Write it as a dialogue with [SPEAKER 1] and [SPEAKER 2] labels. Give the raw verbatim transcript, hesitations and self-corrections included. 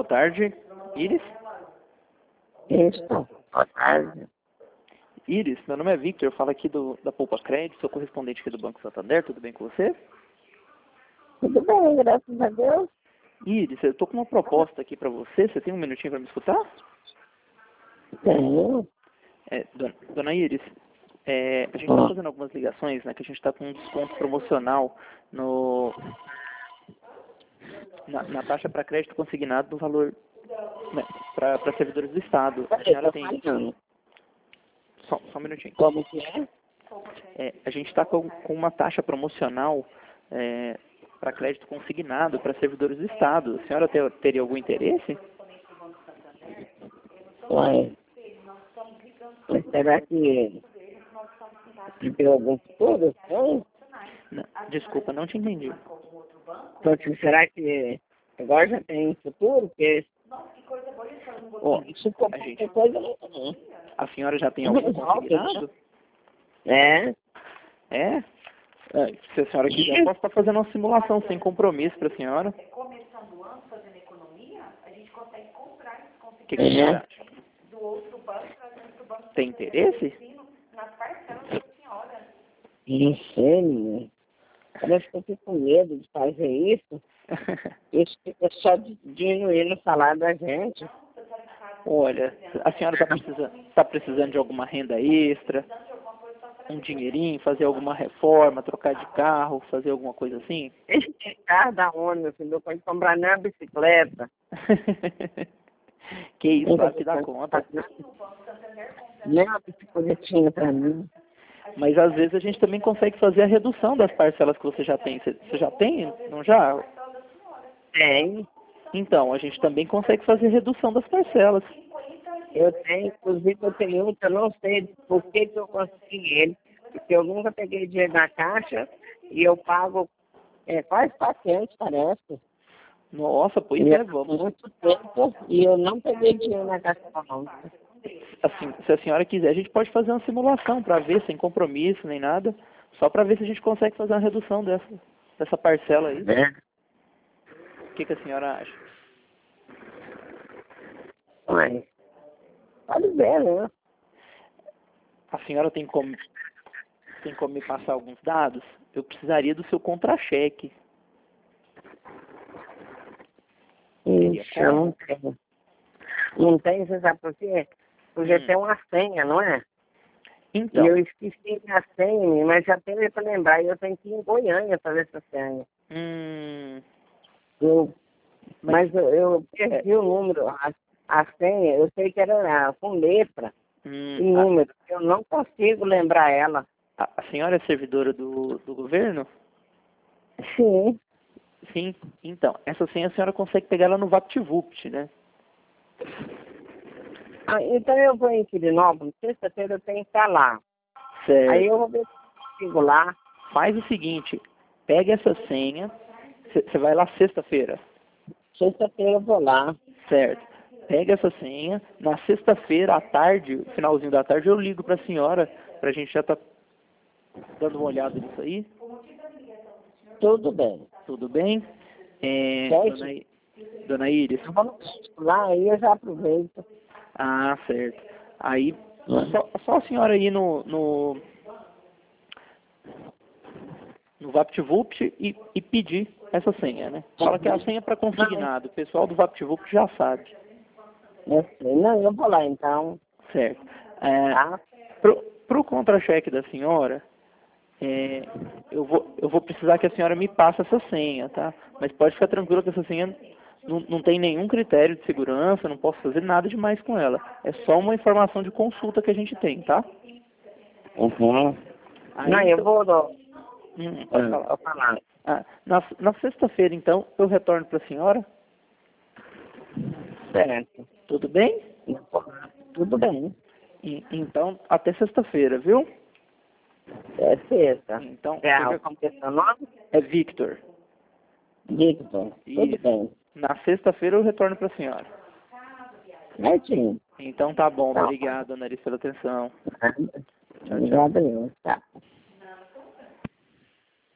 [SPEAKER 1] Boa tarde, Iris.
[SPEAKER 2] Isso, boa tarde.
[SPEAKER 1] Iris, meu nome é Victor, eu falo aqui do, da Poupa Crédito, sou correspondente aqui do Banco Santander, tudo bem com você?
[SPEAKER 2] Tudo bem, graças a Deus.
[SPEAKER 1] Iris, eu estou com uma proposta aqui para você, você tem um minutinho para me escutar?
[SPEAKER 2] Tenho.
[SPEAKER 1] É, dona, dona Iris, é, a gente está fazendo algumas ligações, né, que a gente está com um desconto promocional no, na, na taxa para crédito consignado do valor, né, para servidores do Estado. A senhora tem... Só, só um minutinho.
[SPEAKER 2] Como que é?
[SPEAKER 1] É, a gente está com, com uma taxa promocional é, para crédito consignado para servidores do Estado. A senhora ter, teria algum interesse?
[SPEAKER 2] Ué. Mas será que tem algum futuro? Não?
[SPEAKER 1] Não, desculpa, não te entendi.
[SPEAKER 2] Então, será que agora já tem futuro? Porque
[SPEAKER 1] Ó,
[SPEAKER 2] isso for
[SPEAKER 1] a gente,
[SPEAKER 2] qualquer coisa não tem.
[SPEAKER 1] a senhora já tem algum
[SPEAKER 2] Resolve,
[SPEAKER 1] consignado?
[SPEAKER 2] É?
[SPEAKER 1] É? É, se a senhora quiser, eu posso estar fazendo uma simulação sem compromisso para a senhora. O que, que a senhora acha? Tem interesse?
[SPEAKER 2] Não sei, menina. Parece que eu fico com medo de fazer isso. Isso fica só diminuindo o salário da gente.
[SPEAKER 1] Olha, a senhora está precisando, tá precisando de alguma renda extra, um dinheirinho, fazer alguma reforma, trocar de carro, fazer alguma coisa assim?
[SPEAKER 2] Esse carro da onde, meu filho? Não pode comprar nem uma bicicleta.
[SPEAKER 1] Que isso, claro que dá conta.
[SPEAKER 2] Nem uma bicicletinha pra mim.
[SPEAKER 1] Mas às vezes a gente também consegue fazer a redução das parcelas que você já tem. Você, você já tem? Não já?
[SPEAKER 2] Tem.
[SPEAKER 1] Então, a gente também consegue fazer redução das parcelas.
[SPEAKER 2] Eu tenho, inclusive eu tenho um que eu não sei por que, que eu consegui ele. Porque eu nunca peguei dinheiro na caixa e eu pago é, quase quatrocentos, parece.
[SPEAKER 1] Nossa, pois
[SPEAKER 2] E
[SPEAKER 1] é,
[SPEAKER 2] eu,
[SPEAKER 1] vamos.
[SPEAKER 2] muito tempo e eu não peguei dinheiro na caixa não.
[SPEAKER 1] Assim, se a senhora quiser, a gente pode fazer uma simulação para ver, sem compromisso nem nada, só para ver se a gente consegue fazer uma redução dessa, dessa parcela aí.
[SPEAKER 2] É.
[SPEAKER 1] O que, que a senhora acha?
[SPEAKER 2] Mas, pode ver, né?
[SPEAKER 1] A senhora tem como, tem como me passar alguns dados? Eu precisaria do seu contra-cheque.
[SPEAKER 2] Ixi, eu não tenho. Não tem, você sabe por quê? Porque
[SPEAKER 1] Hum.
[SPEAKER 2] tem uma senha, não é?
[SPEAKER 1] Então.
[SPEAKER 2] E eu esqueci a senha, mas já tenho para lembrar. E eu tenho que ir em Goiânia fazer essa senha.
[SPEAKER 1] Hum,
[SPEAKER 2] Eu,
[SPEAKER 1] mas,
[SPEAKER 2] mas eu, eu perdi
[SPEAKER 1] é,
[SPEAKER 2] o número, a, a senha. Eu sei que era com letra
[SPEAKER 1] hum,
[SPEAKER 2] e número. Eu não consigo lembrar ela.
[SPEAKER 1] a, a senhora é servidora do, do governo?
[SPEAKER 2] Sim.
[SPEAKER 1] Sim. Então, essa senha a senhora consegue pegar ela no VaptVupt, né?
[SPEAKER 2] Ah, então eu vou em Quirinópolis. Sexta-feira eu tenho que estar lá.
[SPEAKER 1] Certo.
[SPEAKER 2] Aí eu vou ver se eu consigo lá.
[SPEAKER 1] Faz o seguinte, pega essa senha, você vai lá sexta-feira,
[SPEAKER 2] Sexta-feira eu vou lá.
[SPEAKER 1] certo? Pega essa senha, na sexta-feira à tarde, finalzinho da tarde, eu ligo para a senhora, para a gente já tá dando uma olhada nisso aí.
[SPEAKER 2] Tudo bem.
[SPEAKER 1] Tudo bem? É,
[SPEAKER 2] Certo.
[SPEAKER 1] dona, I- dona Iris?
[SPEAKER 2] Eu vou lá, aí eu já aproveito.
[SPEAKER 1] Ah, certo. Aí, só, só a senhora ir no, no, no VaptVupt e, e pedir essa senha, né? Fala que é a senha para consignado. O pessoal do VaptVupt já sabe.
[SPEAKER 2] Eu sei. Não, eu vou lá então.
[SPEAKER 1] Certo. É,
[SPEAKER 2] Tá?
[SPEAKER 1] para o contra-cheque da senhora, é, eu, vou, eu vou precisar que a senhora me passe essa senha, tá? Mas pode ficar tranquila que essa senha não, não tem nenhum critério de segurança, não posso fazer nada demais com ela. É só uma informação de consulta que a gente tem, tá?
[SPEAKER 2] Uhum.
[SPEAKER 1] Aí,
[SPEAKER 2] Não, eu
[SPEAKER 1] então,
[SPEAKER 2] vou... No...
[SPEAKER 1] hum, pode falar.
[SPEAKER 2] Vou falar.
[SPEAKER 1] Ah, na na sexta-feira, então, eu retorno para a senhora.
[SPEAKER 2] Certo.
[SPEAKER 1] Tudo bem?
[SPEAKER 2] Tudo bem.
[SPEAKER 1] E, então, até sexta-feira, viu?
[SPEAKER 2] É sexta.
[SPEAKER 1] Então,
[SPEAKER 2] É,
[SPEAKER 1] fica-
[SPEAKER 2] como que é seu nome?
[SPEAKER 1] é Victor.
[SPEAKER 2] Victor. Tudo
[SPEAKER 1] Isso.
[SPEAKER 2] bem.
[SPEAKER 1] Na sexta-feira eu retorno para a senhora.
[SPEAKER 2] Certinho.
[SPEAKER 1] Então tá bom.
[SPEAKER 2] Tá.
[SPEAKER 1] Obrigado, Ana Aris, pela atenção.
[SPEAKER 2] Nada.
[SPEAKER 1] Tchau, tchau.
[SPEAKER 2] Obrigado, eu. Tá.